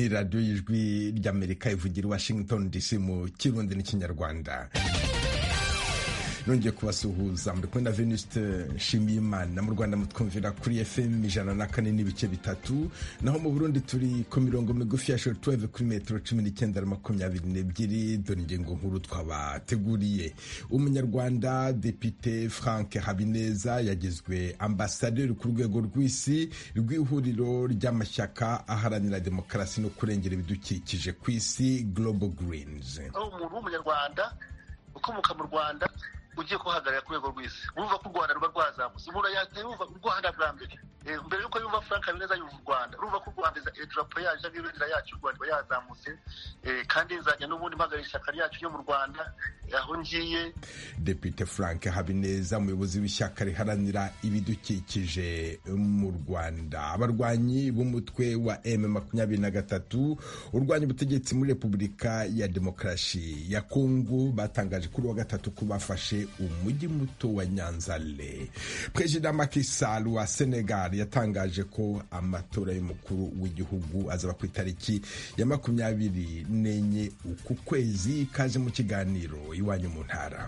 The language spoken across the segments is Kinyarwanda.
ni radiyo y'ijwi ry'Amerika ivugira Washington DC mu Kirundi n'Ikinyarwanda. Nongeye kubasuhuza muri kumwe na Venuste Nshimiyimana. Mu Rwanda mutwumvira kuri FM 104.3, naho mu Burundi turi ku mirongo migufi ya shortwave kuri metero 19-22. Dore ingingo nkuru twabateguriye. Umunyarwanda Depite Frank Habineza yagizwe ambasaderi ku rwego rw'isi rw'ihuriro ry'amashyaka aharanira demokarasi no kurengera ibidukikije ku isi, Global Greens. Umuntu w'umunyarwanda ukomoka mu Rwanda ugiye kuhagarara ku rwego rw'isi, urumva ko u Rwanda ruba rwazamutse. Umuntu yumva u Rwanda bwa mbere yuko yumva Frank Habineza yumva u Rwanda, urumva ko u Rwanda idarapo yacu n'ibendera yacu u Rwanda yazamutse, kandi nzajya n'ubundi mpagarara ishyaka ryacu ryo mu Rwanda aho ngiye. Depite Frank Habineza, umuyobozi w'ishyaka riharanira ibidukikije mu Rwanda. Abarwanyi b'umutwe wa M23 urwanya ubutegetsi muri Repubulika ya Demokarasi ya Kongo batangaje kuri wa gatatu ko bafashe umujyi muto wa Nyanzale. Perezida Macky Sall wa Senegal yatangaje ko amatora y'umukuru w'igihugu azaba ku itariki ya 24 uku kwezi. Kaje mu kiganiro iwanyu mu ntara.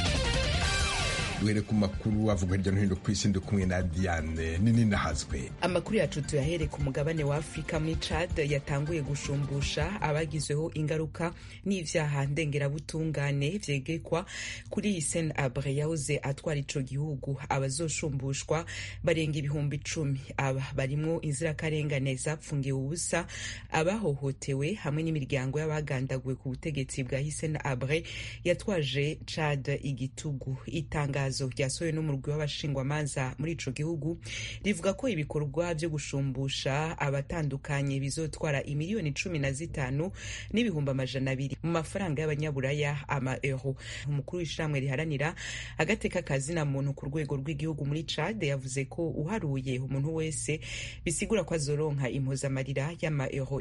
Duhere ku makuru avuga hirya no hino ku isi, ndi kumwe na Diane nini nahazwe. Amakuru yacu tuyahere ku mugabane wa Afrika. Muri Chad yatanguye gushumbusha abagizweho ingaruka n'ivyaha ndengerabutungane vyegekwa kuri Hissène Habré yahoze atwara ico gihugu. Abazoshumbushwa barenga 10,000. Aba barimwo inzirakarengane zapfungiwe ubusa, abahohotewe hamwe n'imiryango y'abagandaguwe ku butegetsi bwa Hissène Habré yatwaje Chad igitugu. Itangazo ryasohowe n'umurwi w'abashingwamanza muri ico gihugu rivuga ko ibikorwa vyo gushumbusha abatandukanye bizotwara imiliyoni 15 n'ibihumbi 200 mu mafaranga y'abanyaburaya, ama euro. Umukuru w'ishamwe riharanira agateka kazina muntu ku rwego rw'igihugu muri Chad yavuze ko uharuye umuntu wese bisigura ko azoronka impozamarira y'ama euro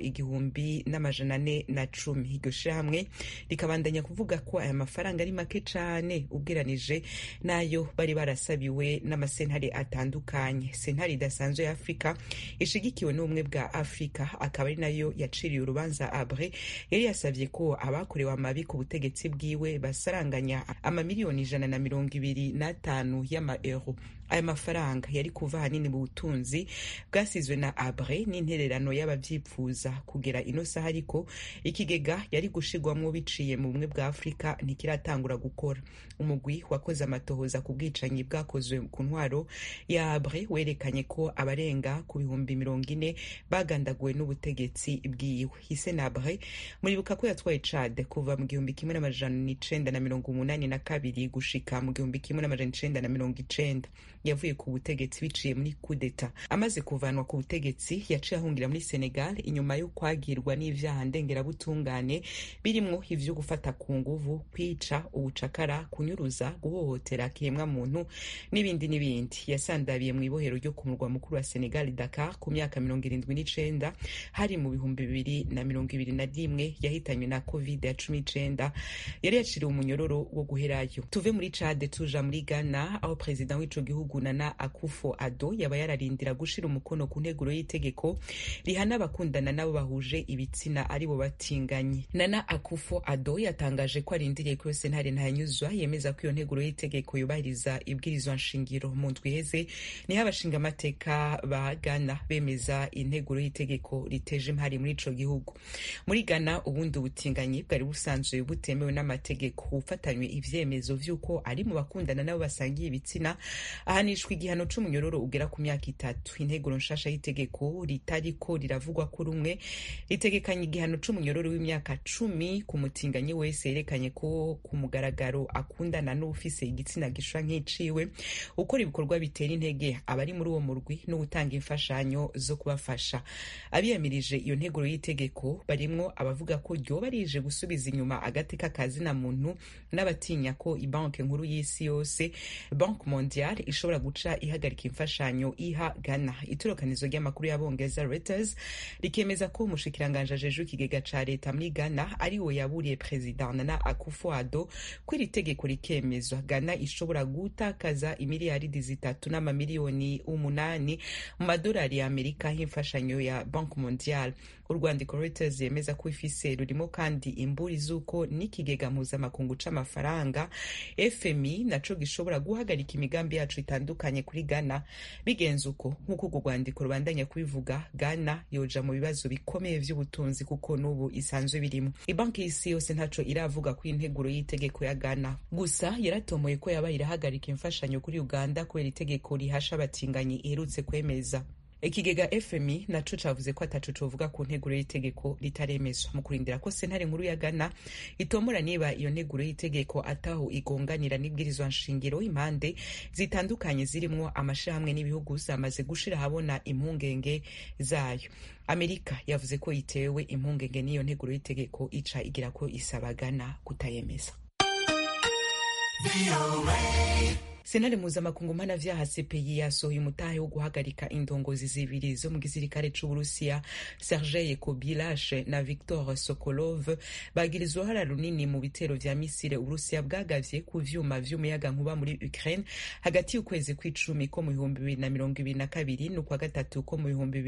1,410. Iryo shamwe rikabandanya kuvuga ko aya mafaranga ari make cane ugeranije nayo bari barasabiwe n'amasentare atandukanye. Sentare idasanzwe ya Afrika ishigikiwe n'ubumwe bwa Afrika akaba ari nayo yaciriye urubanza Habré yari yasavye ko abakorewe amabi ku butegetsi bwiwe basaranganya amamiliyoni 125 y'ama euro. Aya mafaranga yari kuva hanini mu butunzi bwasizwe na Habré n'intererano y'abavyipfuza kugera ino saha, ariko ikigega yari gushigwamwo biciye mu bumwe bwa Afrika ntikiratangura gukora. Umugwi wakoze amatohoza ku bwicanyi bwakozwe ku ntwaro ya Habré werekanye ko abarenga ku 40,000 bagandaguwe n'ubutegetsi bwiwe. Hissène Habré muribuka ko yatwaye Chad kuva mu 1982 gushika mu 1990. Yavuye ku butegetsi biciye muri coup d'etat. Amaze kuvanwa ku butegetsi yaciye ahungira muri Senegal inyuma yo kwagirwa n'ivyaha ndengerabutungane birimwo ivyo gufata ku nguvu, kwica, ubucakara, kunyuruza, guhohotera kiremwa muntu n'ibindi. Yasandabiye mu ibohero ryo ku murwa mukuru wa Senegal, Dakar, ku myaka 79 hari mu 2021 yahitanywe na COVID-19. Yari yaciriwe umunyororo wo guherayo. Tuve muri Chad tuja muri Ghana, aho president w'ico gihugu Nana Akufo-Addo yaba yararindira gushira umukono ku nteguro y'itegeko rihana abakundana nabo bahuje ibitsina aribo batinganye. Nana Akufo-Addo yatangaje ko arindiriye ko sentare ntanyuzwa yemeza ko iyo nteguro y'itegeko yubahiriza ibwirizwa nshingiro. Mu ndwi iheze niho abashinga amateka ba Ghana bemeza integuro y'itegeko riteje impari muri ico gihugu. Muri Ghana ubundi ubutinganyi bwari busanzwe butemewe n'amategeko. Ufatanywe ivyemezo vy'uko ari mu bakundana nabo basangiye ibitsina ahanishwa igihano c'umunyororo ugera ku myaka 3. Integuro nshasha y'itegeko ritariko riravugwa ko rumwe ritegekanye igihano c'umunyororo w'imyaka 10 ku mutinganyi wese yerekanye ko ku mugaragaro akundana n'ufise igitsina gishwa nk'iciwe, ukora ibikorwa bitera intege abari muri uwo murwi no gutanga imfashanyo zo kubafasha. Abiyamirije iyo nteguro y'itegeko barimwo abavuga ko ryoba rije gusubiza inyuma agateka kazina muntu n'abatinya ko ibanke nkuru y'isi yose, Banque Mondiale, ishobora guca ihagarika imfashanyo iha Ghana. Itorokanizo ry'amakuru y'abongereza Reuters rikemeza ko umushikiranganje ajejwe ikigega ca leta muri Ghana ari we yaburiye President Nana Akufo-Addo ko iri tegeko rikemezwa Ghana ishobora ishobora gutakaza imiliyaridi 3 n'amamiliyoni 8 mu madolari ya Amerika nk'imfashanyo ya Banque Mondiale. Urwandiko Reuters yemeza ko ifise rurimo kandi imburi z'uko n'ikigega mpuzamakungu c'amafaranga FMI naco gishobora guhagarika imigambi yacu itandukanye kuri Ghana. Bigenze uko nk'uko urwo rwandiko rubandanya kubivuga, Ghana yoja mu bibazo bikomeye vy'ubutunzi kuko n'ubu isanzwe birimo. Ibanki y'isi yose ntaco iravuga ku integuro y'itegeko ya Ghana, gusa yaratomoye ko yaba irahagarika imfashanyo kuri Uganda kubera itegeko rihasha abatinganyi iherutse kwemeza. Ikigega FMI naco cavuze ko ataco covuga ku nteguro y'itegeko ritaremezwa mu kurindira ko sentare nkuru ya Ghana itomora niba iyo nteguro y'itegeko ataho igonganira n'ibwirizwa nshingiro. Impande zitandukanye zirimwo amashirahamwe n'ibihugu zamaze gushira habona impungenge zayo. Amerika yavuze ko itewe impungenge n'iyo nteguro y'itegeko ica igira ko isaba Ghana kutayemeza. Senare mpuzamakungu mpanavyaha CPI yasohoye umutahe wo guhagarika indongozi zibiri zo mu gisirikare c'Uburusiya, Sergei Kobilashe na Viktor Sokolov, bagirizwa uruhara runini mu bitero vya misile Uburusiya bwagavye ku vyuma vy'umuyaga nkuba muri Ukraine hagati y'ukwezi kw'icumi ko mu 2022 n'ukwa gatatu ko mu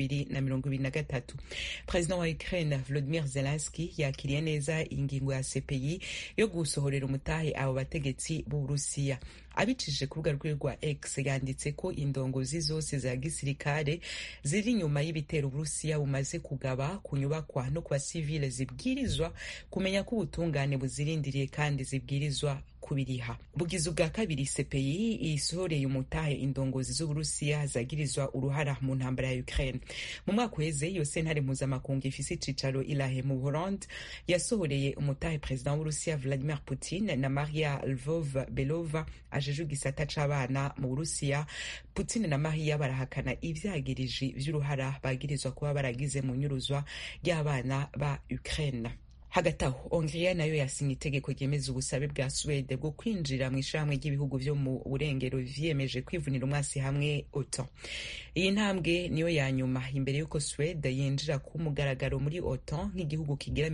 2023. President wa Ukraine Volodymyr Zelensky yakiriye neza ingingo ya CPI yo gusohorera umutahe abo bategetsi b'Uburusiya. Abicishije ku rubuga rwe rwa X yanditse ko indongozi zose za gisirikare ziri inyuma y'ibitero Uburusiya bumaze kugaba ku nyubakwa no kwa civile zibwirizwa kumenya ko ubutungane buzirindiriye kandi zibwirizwa kubiriha. Bugizi bwa kabiri CPI isohoreye umutahe indongozi z'Uburusiya zagirizwa uruhara mu ntambara ya Ukraine. Mu mwaka uheze iyo sentare mpuzamakungu ifise icicaro ilahe mu Burundi yasohoreye umutahe President w'Uburusiya Vladimir Putin na Maria Lvova-Belova ajejwe igisata c'abana mu Burusiya. Putin na Maria barahakana ivyagiriji vy'uruhara bagirizwa kuba baragize mu nyuruzwa ry'abana ba Ukraine. Hagati aho Hongria nayo yasinye itegeko ryemeza ubusabe bwa Swede bwo kwinjira mu ishamwe ry'ibihugu vyo mu burengero vyiyemeje kwivunira umwasi hamwe OTAN. Iyi ntambwe niyo ya nyuma imbere yuko Swede yinjira ku mugaragaro muri OTAN nk'igihugu kigira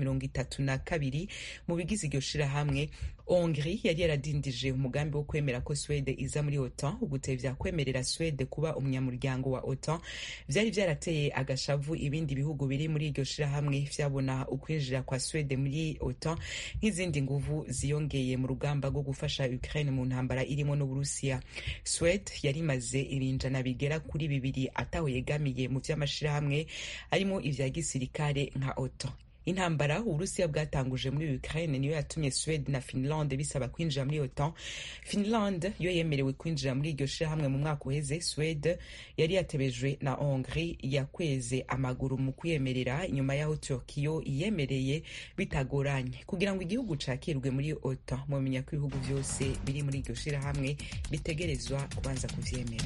32 mu bigize iryo shirahamwe. Hongrie yari yaradindije umugambi wo kwemera ko Swede iza muri OTAN. Ugutevya kwemerera Swede kuba umunyamuryango wa OTAN vyari vyarateye agashavu ibindi bihugu biri muri iryo shirahamwe vyabona ukwinjira kwa Swede muri OTAN nk'izindi nguvu ziyongeye mu rugamba rwo gufasha Ukraine mu ntambara irimo n'Uburusiya. Swede yari maze ibinjana bigera kuri 2 ataho yegamiye mu vy'amashirahamwe arimo ivya gisirikare nka OTAN. Intambara Uburusiya bwatanguje muri Ukraine niyo yatumye Swede na Finland bisaba kwinjira muri OTAN. Finland yo yemerewe kwinjira muri iryo shirahamwe mu mwaka uheze. Swede yari yatebejwe na Hongrie yakweze amaguru mu kwiyemerera inyuma yaho Turkiyo yemereye bitagoranye. Kugira ngo igihugu cakirwe muri OTAN, mumenya ko ibihugu vyose biri muri iryo shirahamwe bitegerezwa kubanza kuvyemera.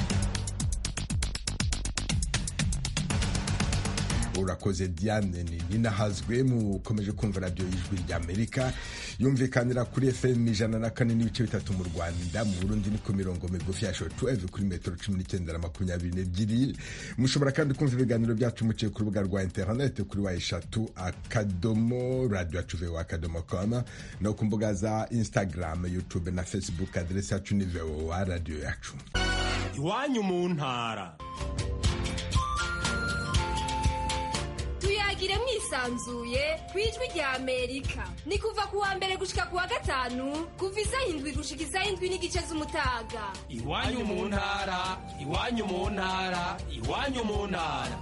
Urakoze Diane ninahazwe mukomeje kumva radio y'Ijwi ry'Amerika yumvikanira kuri FM 104.3 mu Rwanda, mu Burundi ni ku mirongo migufi ya shortwave kuri metero 19.22. Mushobora kandi kumva ibiganiro byacu muciye ku rubuga rwa internet kuri wa3.radio.com no ku mbuga za Instagram, YouTube na Facebook. Adresse yacu ni VOA Radio yacu. Iwanyu mu ntara. Tuyagire mwisanzuye kwijwi rya Amerika. Ni kuva kuwa mbere gushika kuwa gatanu kuva isaha 7 gushika isaha 7:30 z'umutaga. Iwanyu mu ntara, iwanyu mu ntara, iwanyu mu ntara.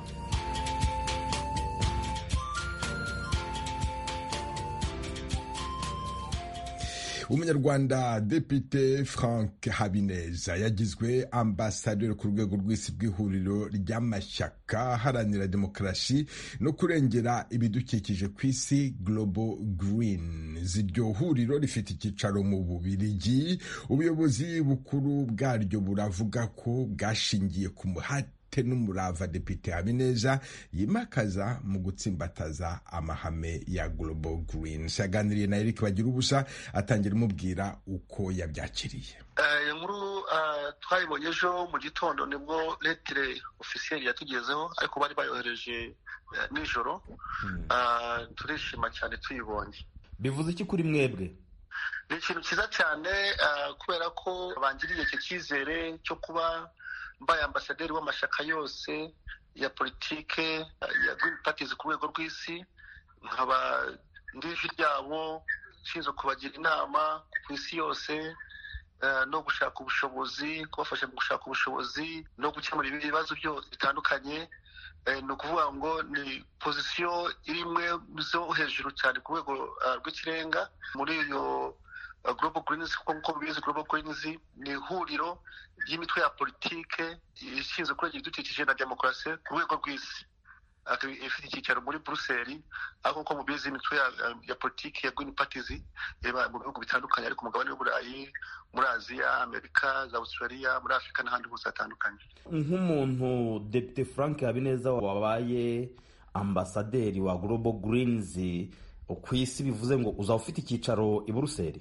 Umunyarwanda Depite Frank Habineza yagizwe ambasaderi ku rwego rw'isi bw'ihuriro ry'amashyaka haranira demokarasi no kurengera ibidukikije ku isi Global Green. Iryo huriro rifite icyicaro mu Bubiligi. Ubuyobozi bukuru bwaryo buravuga ko bwashingiye ku muhate n'umurava Depite Habineza yimakaza mu gutsimbataza amahame ya Global Green. Saganiriye na Eric Bagirubusa atangira umubwira uko yabyakiriye. Inkuru twayibonye ejo mu gitondo nibwo lettre officielle yatugezeho, ariko bari bayohereje nijoro. Turishima cyane tuyibonye. Bivuze iki kuri mwebwe? ni ikintu cyiza cyane kubera ko bangiriye icyo cyizere cyo kuba mbaye ambasaderi w'amashyaka yose ya politike ya Green Parties ku rwego rw'isi, nkaba ndi ijwi ryabo nshinzwe kubagira inama ku isi yose no gushaka ubushobozi, kubafasha mu gushaka ubushobozi no gukemura ibibazo byose bitandukanye. Ni ukuvuga ngo ni pozisiyo irimwe zo hejuru cyane ku rwego rw'ikirenga muri iyo Global Greens. Kuko mubizi Global Greens ni ihuriro ry'imitwe ya politike ishinzwe kurengera ibidukikije na demokarasi ku rwego rw'isi, ifite icyicaro muri Brussels. Aho uko mubizi imitwe ya politiki ya Green Parties iba mu bihugu bitandukanye, ariko umugabane w'Uburayi, muri Aziya, Amerika, za Australia, muri Afurika n'ahandi hose hatandukanye. Nk'umuntu Depite Frank Habineza wabaye ambasaderi wa Global Greens ku isi, bivuze ngo uzaba ufite icyicaro i Brussels?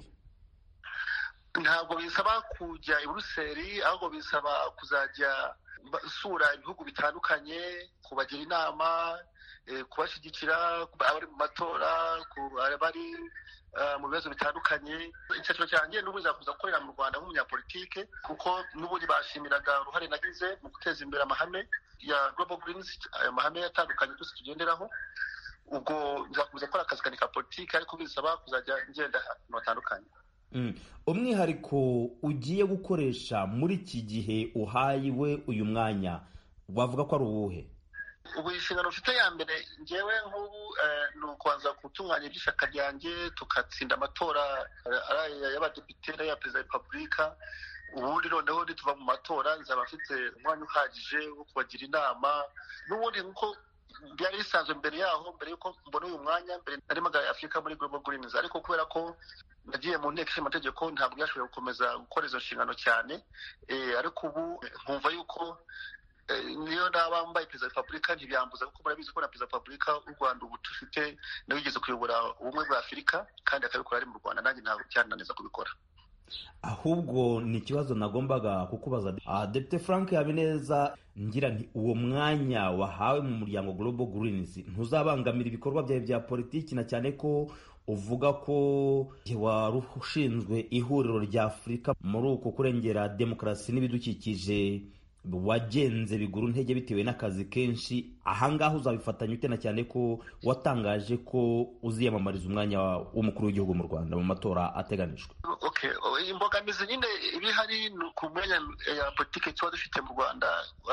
Ntabwo bisaba kujya i Brussels, ahubwo bisaba kuzajya sura ibihugu bitandukanye, kubagira inama, kubashyigikira abari mu matora, abari mu bibazo bitandukanye. Icyiciro cyanjye n'ubu nzakuza gukorera mu Rwanda nk'umunyapolitike, kuko n'ubundi bashimiraga uruhare nagize mu guteza imbere amahame ya Global Greens, ayo mahame atandukanye twese tugenderaho. Ubwo nzakuza gukora akazi kanjye ka politike, ariko bisaba kuzajya ngenda ahantu hatandukanye. Umwihariko ugiye gukoresha muri iki gihe uhayiwe uyu mwanya wavuga ko ari uwuhe? Ubu inshingano mfite ya mbere ngewe nk'ubu ni ukubanza gutunganya iby'ishyaka ryanjye, tugatsinda amatora y'abadepite n'aya perezida wa repubulika. Ubundi noneho nituva mu matora nzaba mfite umwanya uhagije wo kubagira inama. N'ubundi nk'uko byari bisanzwe mbere yaho, mbere y'uko mbona uyu mwanya, mbere nari mpagariye Afurika muri Global Greens, ariko kubera ko nagiye mu nteko ishinga amategeko ntabwo byashoboye gukomeza gukora izo nshingano cyane. Ariko ubu nkumva yuko niyo naba mbaye perezida wa repubulika ntibyambuza, kuko murabizi ko na perezida wa repubulika w'u Rwanda ubu dufite nawe yigeze kuyobora ubumwe bwa Afurika, kandi akabikora ari mu Rwanda. Nanjye ntabwo byananeza kubikora. Ahubwo ni ikibazo nagombaga kukubaza Depite Frank Habineza, ngira nti uwo mwanya wahawe mu muryango Global Greens ntuzabangamira ibikorwa byawe bya politiki, na cyane ko uvuga ko wari ushinzwe ihuriro rya Afurika muri uko kurengera demokarasi n'ibidukikije, wagenze biguru ntege bitewe n'akazi kenshi. Ahangaha uzabifatanya ute, na cyane ko watangaje ko uziyamamariza umwanya w'umukuru w'igihugu mu Rwanda mu matora ateganijwe? Imbogamizi nyine ibihari ku mwanya ya politiki tuba dufite mu Rwanda,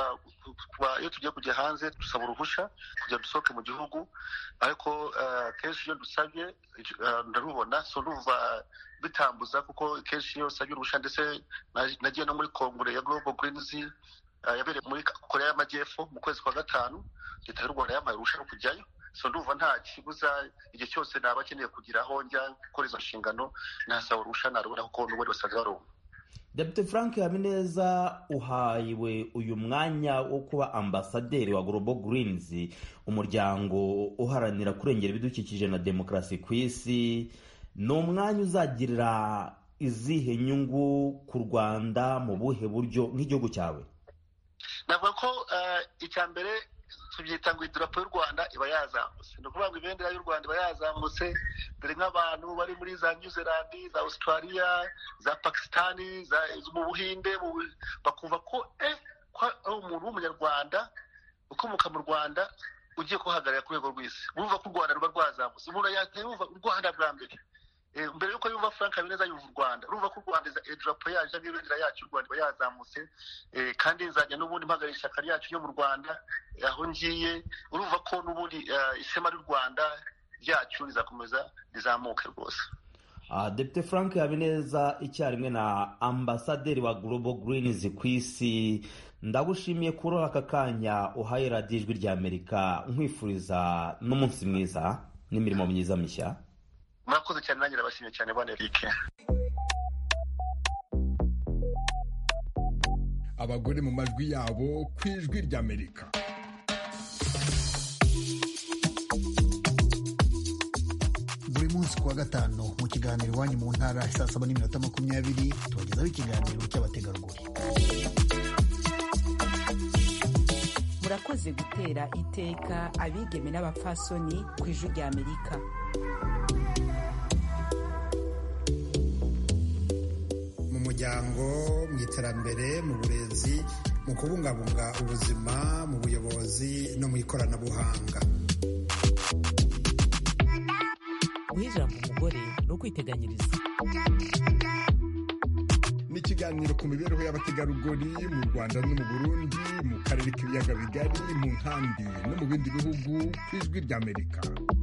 iyo tugiye kujya hanze dusaba uruhushya kugira dusohoke mu gihugu, ariko kenshi iyo dusabye ndarubona, so ndumva bitambuza, kuko kenshi iyo usabye uruhushya, ndetse nagiye no muri kongere ya Global Greens yabereye muri Korea y'Amajyepfo mu kwezi kwa gatanu. Leta y'u Rwanda yampaye uruhushya rwo kujyayo, so ndumva nta kibuza. Igihe cyose naba akeneye kugira aho njya gukora izo nshingano, nasaba uruhushya narubona, kuko n'ubundi basanzwe barumva. Depite Frank Habineza, uhayiwe uyu mwanya wo kuba ambasaderi wa Global Greens, umuryango uharanira kurengera ibidukikije na demokarasi ku isi. Ni umwanya uzagirira izihe nyungu ku Rwanda, mu buhe buryo nk'igihugu cyawe? Navuga ko icya mbere tubyita ngo idarapo y'u Rwanda iba yazamutse. Ni ukuvuga ngo ibendera y'u Rwanda iba yazamutse, dore nk'abantu bari muri za New Zealand, za Australia, za Pakistan, mu Buhinde, bakumva ko ari umuntu w'umunyarwanda ukomoka mu Rwanda ugiye kuhagarara ku rwego rw'isi. Bumva ko u Rwanda ruba rwazamutse. Umuntu yumva u Rwanda bwa mbere, mbere yuko yumva Frank Habineza yumva u Rwanda. Urumva ko u Rwanda idarapo yacu n'ibendera yacu u Rwanda iba yazamutse, kandi nzajya n'ubundi mpagarira ishyaka ryacu ryo mu Rwanda aho ngiye. Urumva ko n'ubundi ishema ry'u Rwanda ryacu rizakomeza rizamuke rwose. Depite Frank Habineza, icyarimwe na ambasaderi wa Global Greens ku isi, ndagushimiye kuri aka kanya uhaye radiyo Ijwi ry'Amerika, nkwifuriza n'umunsi mwiza n'imirimo myiza mishya. Murakoze cyane, nanjye ndabashimiye cyane bwana Eric. Abagore mu majwi yabo ku Ijwi ry'Amerika. Buri munsi kuwa gatanu mu kiganiro Iwanyu mu Ntara, saa 7:20 tubagezaho ikiganiro cy'abategarugori. Murakoze gutera iteka abigeme n'abapfasoni ku Ijwi ry'Amerika. muryango, mu iterambere, mu burezi, mu kubungabunga ubuzima, mu buyobozi no mu ikoranabuhanga. guha ijambo umugore no kwiteganyiriza. Ni ikiganiro ku mibereho y'abategarugori mu Rwanda no mu Burundi, mu karere k'ibiyaga bigari, mu nkambi no mu bindi bihugu, ku Ijwi ry'Amerika.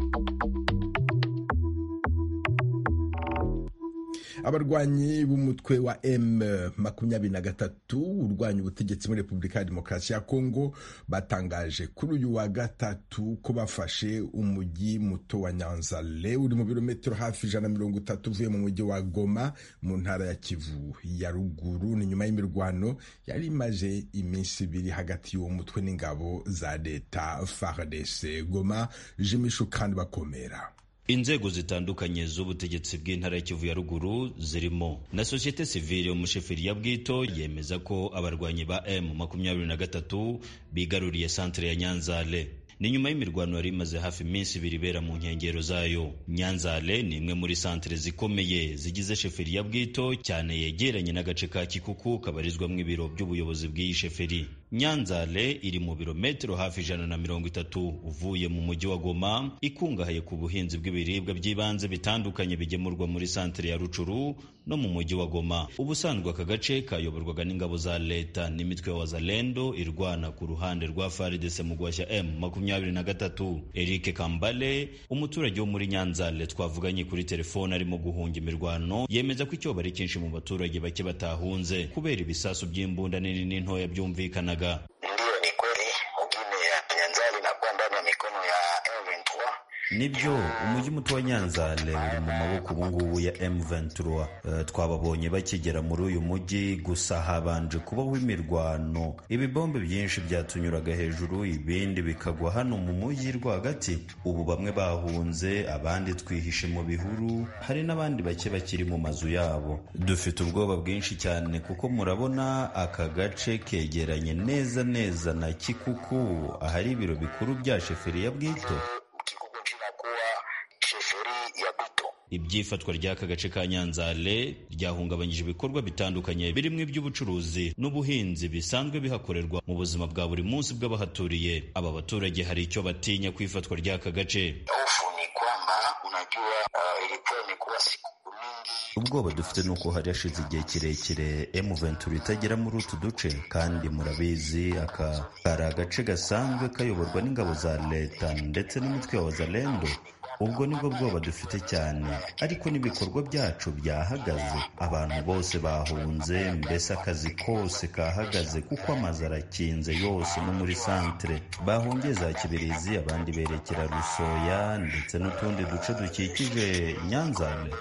Abarwanyi b'umutwe wa M23 urwanya ubutegetsi muri Repubulika ya Demokarasi ya Kongo batangaje kuri uyu wa gatatu ko bafashe umujyi muto wa Nyanzale uri mu birometero hafi 130 uvuye mu mujyi wa Goma mu ntara ya Kivu ya ruguru. Ni nyuma y'imirwano yari imaze iminsi ibiri hagati y'uwo mutwe n'ingabo za leta FARDC. Goma, Jimishu kandi bakomera. Inzego zitandukanye z'ubutegetsi bw'intara ya Kivu ya ruguru zirimo na societe civile umusheferi ya Bwito yemeza ko abarwanyi ba M23 bigaruriye centre ya Nyanzale. Ni nyuma y'imirwano yari imaze hafi iminsi ibiri ibera mu nkengero zayo. Nyanzale ni imwe muri centre zikomeye zigize sheferi ya Bwito, cyane yegeranye n'agace ka Kikuku kabarizwamo ibiro by'ubuyobozi bw'iyi sheferi. Nyanzale iri mu birometero hafi 130 uvuye mu mujyi wa Goma, ikungahaye ku buhinzi bw'ibiribwa by'ibanze bitandukanye bigemurwa muri centre ya Rucuru no mu mujyi wa Goma. Ubusanzwe aka gace kayoborwaga n'ingabo za leta n'imitwe ya Wazalendo irwana ku ruhande rwa FARDC mu guhashya M23. Eric Kambale, umuturage wo muri Nyanzale twavuganye kuri telefone arimo guhunga imirwano, yemeza ko icyo bari cyinshi mu baturage bake batahunze kubera ibisasu by'imbunda nini n'intoya byumvikanaga. Ndio, ni kweli mjini ya Nyanzale inakuwa ndani ya mikono ya M23. Nibyo, umujyi muto wa Nyanzale uri mu maboko ubungubu ya M23. Twababonye bakigera muri uyu mujyi, gusa habanje kubaho imirwano. Ibibombe byinshi byatunyuraga hejuru, ibindi bikagwa hano mu mujyi rwagati. Ubu bamwe bahunze, abandi twihishe mu bihuru, hari n'abandi bake bakiri mu mazu yabo. Dufite ubwoba bwinshi cyane kuko murabona aka gace kegeranye neza neza na Kikuku, ahari ibiro bikuru bya sheferi ya Bwito. Ibyifatwa ry'aka gace ka Nyanzale ryahungabanyije ibikorwa bitandukanye birimo iby'ubucuruzi n'ubuhinzi bisanzwe bihakorerwa mu buzima bwa buri munsi bw'abahaturiye. Aba baturage hari icyo batinya kwifatwa ry'aka gace. Ubwoba dufite nuko hari hashize igihe kirekire M23 itagera muri utu duce, kandi murabizi aka kari agace gasanzwe kayoborwa n'ingabo za leta ndetse n'umutwe wa Wazalendo. Ubwo nibwo bwoba dufite cyane, ariko n'ibikorwa byacu byahagaze, abantu bose bahunze, mbese akazi kose kahagaze kuko amazu arakinze yose no muri centre. Bahungiye za Kibirizi, abandi berekera Rusoya ndetse n'utundi duce dukikije Nyanzale.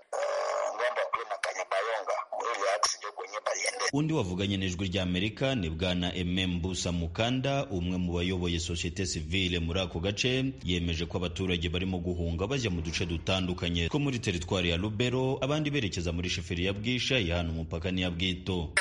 Undi wavuganye n'Ijwi ry'Amerika ni bwana Emembusa Mukanda, umwe mu bayoboye societe civile muri ako gace, yemeje ko abaturage barimo guhunga bajya mu duce dutandukanye ko muri teritwari ya Lubero, abandi berekeza muri sheferi ya Bwisha ihana umupaka n'iya Bwito.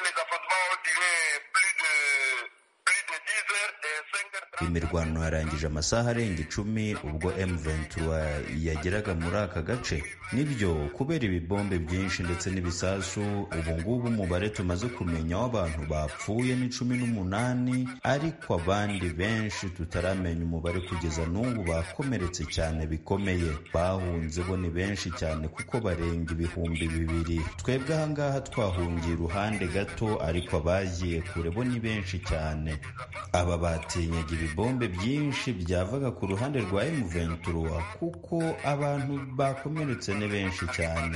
Imirwano yarangije amasaha arenga 10 ubwo M23 yageraga muri aka gace. Nibyo, kubera ibibombe byinshi ndetse n'ibisasu, ubu ngubu umubare tumaze kumenya w'abantu bapfuye ni 18, ariko abandi benshi tutaramenya umubare kugeza n'ubu bakomeretse cyane bikomeye. Bahunze bo ni benshi cyane kuko barenga 2,000. Twebwe ahangaha twahungiye iruhande gato, ariko abagiye kure bo ni benshi cyane. Aba batinyaga ibibombe byinshi byavaga ku ruhande rwa M23 kuko abantu bakomeretse ni benshi cyane.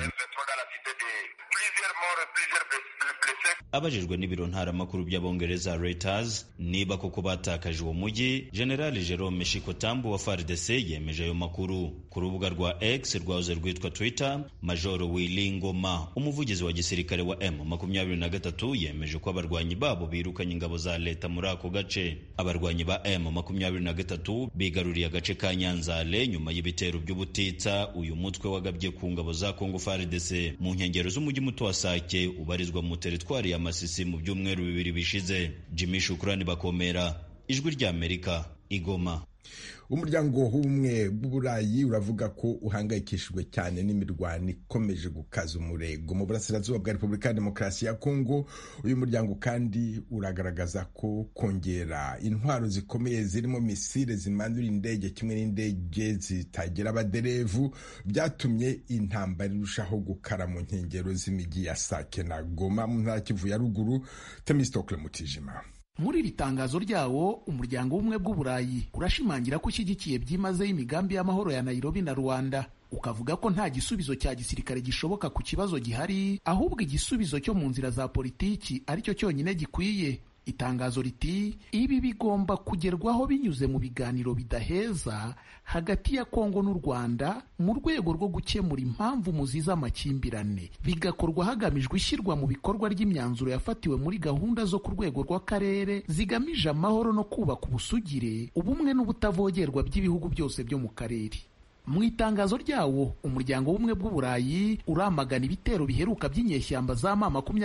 Abajijwe n'ibiro ntaramakuru by'Abongereza Reuters niba koko batakaje uwo mujyi, General Jerome Shikotambu wa FARDC yemeje ayo makuru. Ku rubuga rwa X rwahoze rwitwa Twitter, Major Willy Ngoma, umuvugizi wa gisirikare wa M23, yemeje ko abarwanyi babo birukanye ingabo za leta muri ako gace. Abarwanyi ba M23 bigaruriye agace ka Nyanzale nyuma y'ibitero by'ubutitsa uyu mutwe wagabye ku ngabo za Congo FARDC mu nkengero z'umujyi muto wa Sake ubarizwa mu teritwari ya Masisi mu byumweru 2 bishize. Jimmy Shukrani bakomera, Ijwi ry'Amerika, Igoma. umuryango w'ubumwe bw'uburayi uravuga ko uhangayikishijwe cyane n'imirwano ikomeje gukaza umurego mu burasirazuba bwa Repubulika ya Demokarasi ya Kongo. Uyu muryango kandi uragaragaza ko kongera intwaro zikomeye zirimo misile zimanura indege kimwe n'indege zitagira abaderevu byatumye intambara irushaho gukara mu nkengero z'imijyi ya Sake na Goma mu ntara Kivu ya ruguru. Temistokle Mutijima. Muri iri tangazo ryawo, umuryango w'ubumwe bw'uburayi urashimangira ko ushyigikiye byimazeyo imigambi y'amahoro ya Nairobi na Rwanda, ukavuga ko nta gisubizo cya gisirikare gishoboka ku kibazo gihari, ahubwo igisubizo cyo mu nzira za politiki aricyo cyonyine gikwiye. Itangazo riti ibi bigomba kugerwaho binyuze mu biganiro bidaheza hagati ya Kongo n'u Rwanda mu rwego rwo gukemura impamvu muziza amakimbirane, bigakorwa hagamijwe ishyirwa mu bikorwa ry'imyanzuro yafatiwe muri gahunda zo ku rwego rw'akarere zigamije amahoro no kubaka ubusugire, ubumwe n'ubutavogerwa by'ibihugu byose byo mu karere. Mu itangazo ryawo, umuryango w'ubumwe bw'uburayi uramagana ibitero biheruka by'inyeshyamba za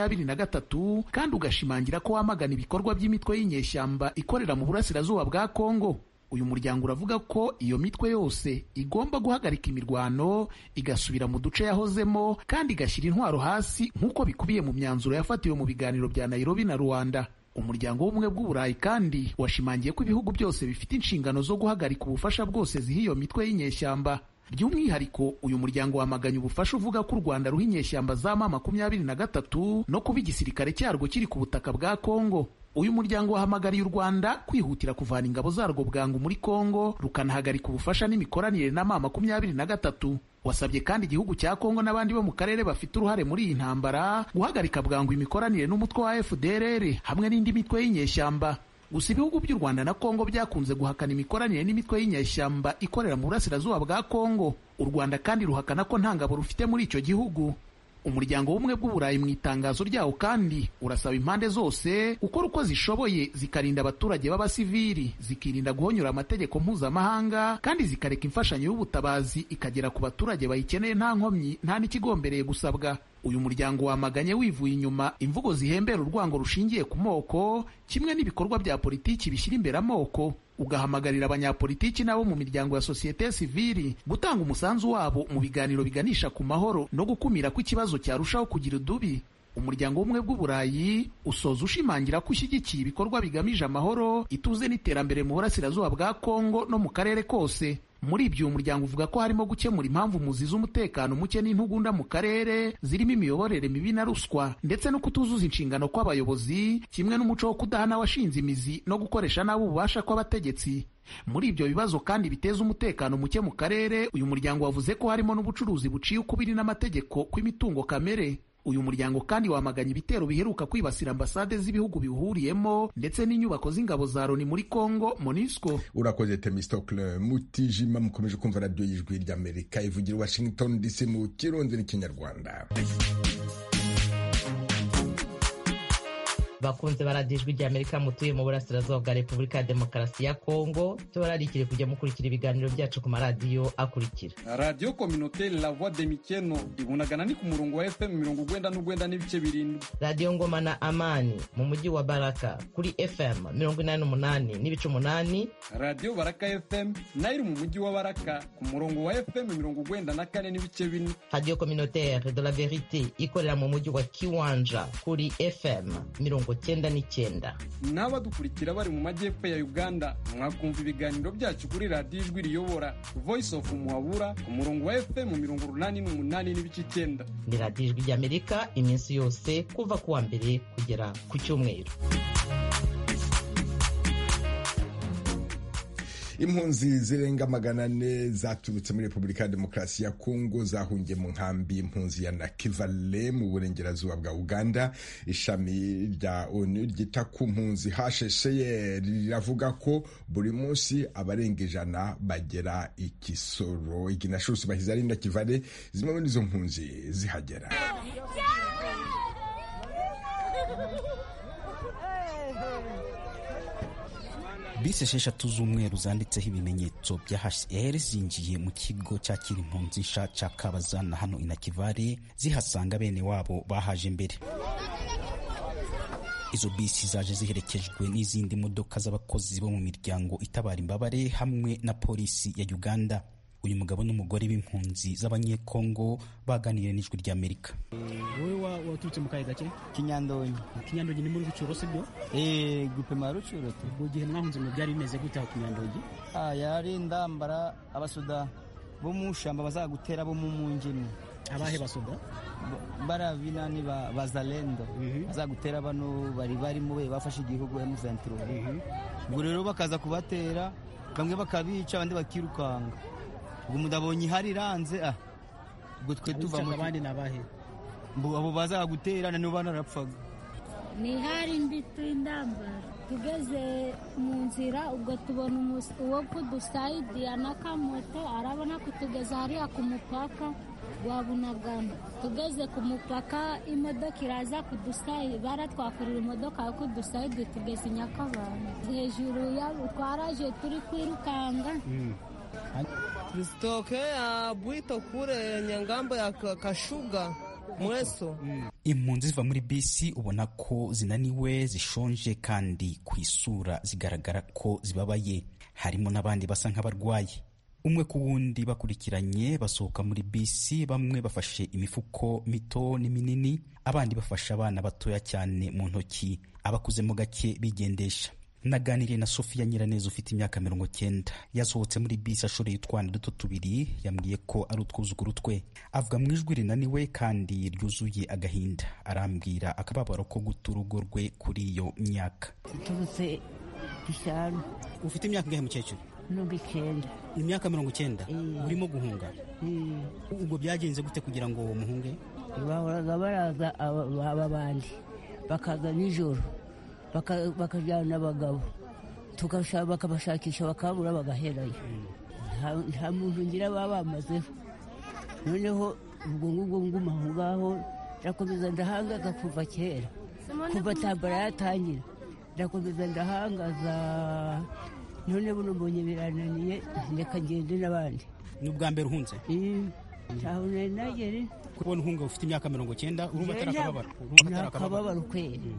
M23 kandi ugashimangira ko wamagana ibikorwa by'imitwe y'inyeshyamba ikorera mu burasirazuba bwa Kongo. Uyu muryango uravuga ko iyo mitwe yose igomba guhagarika imirwano, igasubira mu duce yahozemo kandi igashyira intwaro hasi nk'uko bikubiye mu myanzuro yafatiwe mu biganiro bya Nairobi na Rwanda. Umuryango w'ubumwe bw'uburayi kandi washimangiye ko ibihugu byose bifite inshingano zo guhagarika ubufasha bwose ziha iyo mitwe y'inyeshyamba. By'umwihariko, uyu muryango wamaganye ubufasha uvuga ko u Rwanda ruha inyeshyamba za M23 no kuba igisirikare cyarwo kiri ku butaka bwa Kongo. Uyu muryango wahamagariye u Rwanda kwihutira kuvana ingabo zarwo bwangu muri Kongo, rukanahagarika ubufasha n'imikoranire na M23. Wasabye kandi igihugu cya Kongo n'abandi bo mu karere bafite uruhare muri iyi ntambara guhagarika bwangu imikoranire n'umutwe wa FDLR hamwe n'indi mitwe y'inyeshyamba. Gusa ibihugu by'u Rwanda na Kongo byakunze guhakana imikoranire n'imitwe y'inyeshyamba ikorera mu burasirazuba bwa Kongo. U Rwanda kandi ruhakana ko nta ngabo rufite muri icyo gihugu. Umuryango w'ubumwe bw'uburayi mu itangazo ryawo kandi urasaba impande zose gukora uko zishoboye zikarinda abaturage b'abasivili, zikirinda guhonyora amategeko mpuzamahanga kandi zikareka imfashanyo y'ubutabazi ikagera ku baturage bayikeneye nta nkomyi nta n'ikigombereye gusabwa. Uyu muryango wamaganye wivuye inyuma imvugo zihembera urwango rushingiye ku moko kimwe n'ibikorwa bya politiki bishyira imbere amoko, ugahamagarira abanyapolitiki nabo mu miryango ya sosiyete sivili gutanga umusanzu wabo mu biganiro biganisha ku mahoro no gukumira ko ikibazo cyarushaho kugira udubi. Umuryango w'ubumwe bw'uburayi usoza ushimangira ko ushyigikiye ibikorwa bigamije amahoro, ituze n'iterambere mu burasirazuba bwa Kongo no mu karere kose. Muri ibyo uyu muryango uvuga ko harimo gukemura impamvu muziza umutekano muke n'intugunda mu karere zirimo imiyoborere mibi na ruswa ndetse no kutuzuza inshingano kw'abayobozi, kimwe n'umuco wo kudahana washinze imizi no gukoresha nabi ububasha kw'abategetsi. Muri ibyo bibazo kandi biteza umutekano muke mu karere, uyu muryango wavuze ko harimo n'ubucuruzi buciye ukubiri n'amategeko kw'imitungo kamere. Uyu muryango kandi wamaganye ibitero biheruka kwibasira ambasade z'ibihugu biwuhuriyemo ndetse n'inyubako z'ingabo za Loni muri Kongo MONUSCO. Urakoze Temistokle Mutijima. Mukomeje kumva radio y'Ijwi ry'Amerika ivugira Washington DC mu Kirundi n'Ikinyarwanda. Bakunze baradijwi rya Amerika mutuye mu burasirazuba bwa Repubulika ya Demokarasi ya Kongo, tubararikire kujya mukurikira ibiganiro byacu ku maradiyo akurikira: Radio Communautaire La Voix de Mikeno ibunagana ni ku murongo wa FM 99.7, Radio Ngoma na Amani mu mujyi wa Baraka kuri FM 88.8, Radio Baraka FM nayo mu mujyi wa Baraka ku murongo wa FM 94.4, Radio Communautaire de la Verite ikorera mu mujyi wa Kiwanja kuri FM 99. N'abadukurikira bari mu majyepfo ya Uganda mwakumva ibiganiro byacu kuri Radio Ijwi Riyobora Voice of Muhabura ku murongo wa FM 88.9. Ni Radio Ijwi ry'Amerika iminsi yose kuva kuwa mbere kugera ku cyumweru. Impunzi zirenga 400 zaturutse muri Repubulika ya Demokarasi ya Kongo zahungiye mu nkambi impunzi ya Nakivale mu burengerazuba bwa Uganda. Ishami rya ONU ryita ku mpunzi HCR riravuga ko buri munsi abarenga 100 bagera ikisoro. Iginashusi bahizari Nakivale zimwe muri izo mpunzi zihagera. Bisi 6 z'umweru zanditseho ibimenyetso bya HCR zinjiye mu kigo cyakira impunzi cya Kabazana hano Nakivale zihasanga bene wabo bahaje mbere. izo bisi zaje ziherekejwe n'izindi modoka z'abakozi bo mu miryango itabara imbabare hamwe na polisi ya Uganda. Uyu mugabo n'umugore b'impunzi z'abanyekongo baganiriye n'ijwi ry'Amerika. Wowe waturutse mu kahe gace? Kinyandonyi. Kinyandonyi ni muri Rucuro sibyo? Gupema Rucuro. Ubwo gihe mwahunze mu byari bimeze gute aho Kinyandonyi? Yari ndambara abasuda bo mu shamba bazagutera bo mu munjini. Abahe basuda? Barabinani bazalendo. Bazagutera bano bari mu bafashe igihugu M23. Ubwo rero bakaza kubatera bamwe bakabica abandi bakirukanga. Ubwo mudabonye hari ranze ubwo twe tuva mu abandi nabahe abo bazagutera na bana rapfaga ni hari mbitu indambara tugeze mu nzira ubwo tubona uwo kudusaidia n'akamoto arabona kutugeza hariya ku mupaka wa Bunagana. Tugeze ku mupaka imodoka iraza kudusaidia baratwakurira imodoka yo kudusaidia tugeze Nyakabanda hejuru yabo twaraje turi kwirukanga Tokea Bwito kure Nyangambo ya Kashuga Mweso. Impunzi ziva muri bisi ubona ko zinaniwe, zishonje kandi ku isura zigaragara ko zibabaye. Harimo n'abandi basa nk'abarwayi. Umwe ku wundi bakurikiranye basohoka muri bisi, bamwe bafashe imifuko mito n'iminini, abandi bafasha abana batoya cyane mu ntoki, abakuzemo gake bigendesha. Naganiriye na Sofia Nyiraneza ufite imyaka 90 yasohotse muri bisi ashoreye utwana duto tubiri. Yambwiye ko ari utwuzuguru twe, avuga mu ijwi rinaniwe kandi ryuzuye agahinda. Arambwira akababaro ko guta urugo rwe kuri iyo myaka. Turutse Gisharo. Ufite imyaka ingahe mukecuru? 90. Imyaka 90 urimo guhunga. Ubwo byagenze gute kugira ngo muhunge? Bahoraga baraza ababandi bakaza nijoro bakajyana abagabo bakabashakisha bakabura bagaherayo. Nta muntu ngira baba bamazeho. Noneho ubwo ngubwo nguma aho ngaho ndakomeza ndahangaza kuva kera, kuva tambara yatangira ndakomeza ndahangaza. None buno mbonye birananiye reka ngende n'abandi. Ni ubwa mbere uhunze? Ntaho nagere kubona uhunga ufite imyaka 90 urumva atarakababara. Nakababara kweli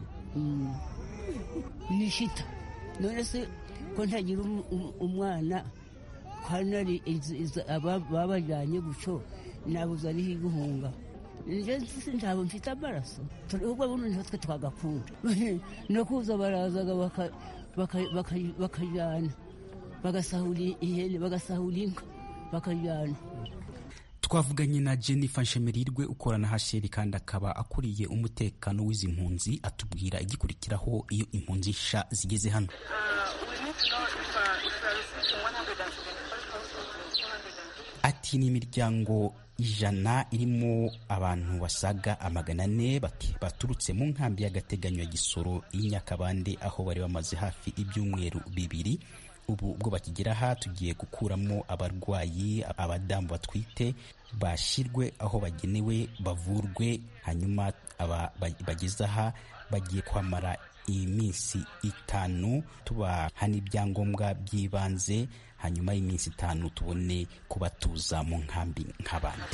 nishita. None se ko ntagira umwana kandi babajyanye guco nabuza ari guhunga. Nje ndabo mfite amaraso ubwo buno ntitwe twagakunda no kuza barazaga bakajyana bagasahura ihene bagasahura inka bakajyana. Twavuganye na Jennifer Nshemerirwe ukorana hasheri kandi akaba akuriye umutekano w'izi mpunzi, atubwira igikurikiraho iyo impunzi nsha zigeze hano. Ati ni imiryango 100 irimo abantu basaga 400 baturutse mu nkambi y'agateganyo ya Gisoro y'Inyakabande aho bari bamaze hafi ibyumweru 2. Ubu ubwo bakigera aha tugiye gukuramo abarwayi, abadamu batwite bashirwe aho bagenewe bavurwe, hanyuma bageze aha bagiye kwamara iminsi 5 tubaha n'ibyangombwa by'ibanze, hanyuma y'iminsi 5 tubone kubatuza mu nkambi nk'abandi.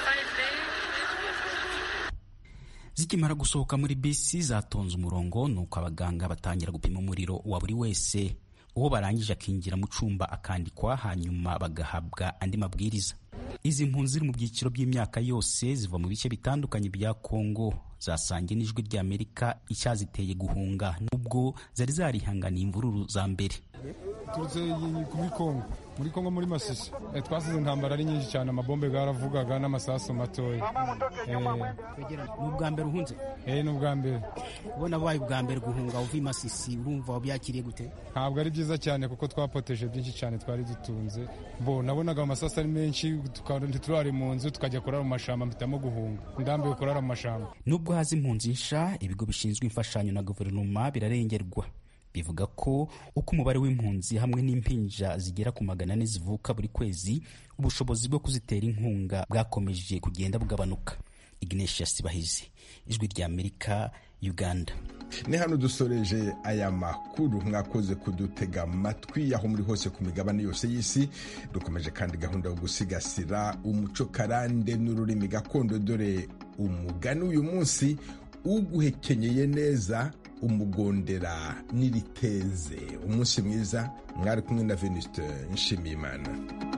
Zikimara gusohoka muri bisi zatonze umurongo, nuko abaganga batangira gupima umuriro wa buri wese. Uwo barangije akinjira mu cumba akandikwa, hanyuma bagahabwa andi mabwiriza. Izi mpunzi ziri mu byiciro by'imyaka yose ziva mu bice bitandukanye bya Kongo, zasangiye n'ijwi ry'Amerika icyaziteye guhunga nubwo zari zarihanganiye imvururu za mbere. Turutse muri Kongo muri Masisi. Twasize intambara ari nyinshi cyane, amabombe garavugaga n'amasaso matoya. Ni ubwa mbere uhunze? Ni ubwa mbere. Ubona baye ubwa mbere guhunga uvi Masisi, urumva wabyakiriye gute? Ntabwo ari byiza cyane kuko twapoteje byinshi cyane twari dutunze. Nabonaga amasaso ari menshi, turari mu nzu tukajya kurara mu mashamba, mpitamo guhunga. Ndambiwe kurara mu mashamba. Nubwo hazi impunzi nsha, ibigo bishinzwe imfashanyo na guverinoma birarengerwa. Bivuga ko uko umubare w'impunzi hamwe n'impinja zigera ku 400 zivuka buri kwezi, ubushobozi bwo kuzitera inkunga bwakomeje kugenda bugabanuka. Ignatius Bahizi, ijwi ry'Amerika, Uganda. Ni hano dusoreje aya makuru. Mwakoze kudutega amatwi aho muri hose ku migabane yose y'isi. Dukomeje kandi gahunda yo gusigasira umuco karande n'ururimi gakondo, dore umugani uyu munsi: uguhekenyeye neza umugondera n'iriteze. Umunsi mwiza, mwari kumwe na Venuste Nshimiyimana.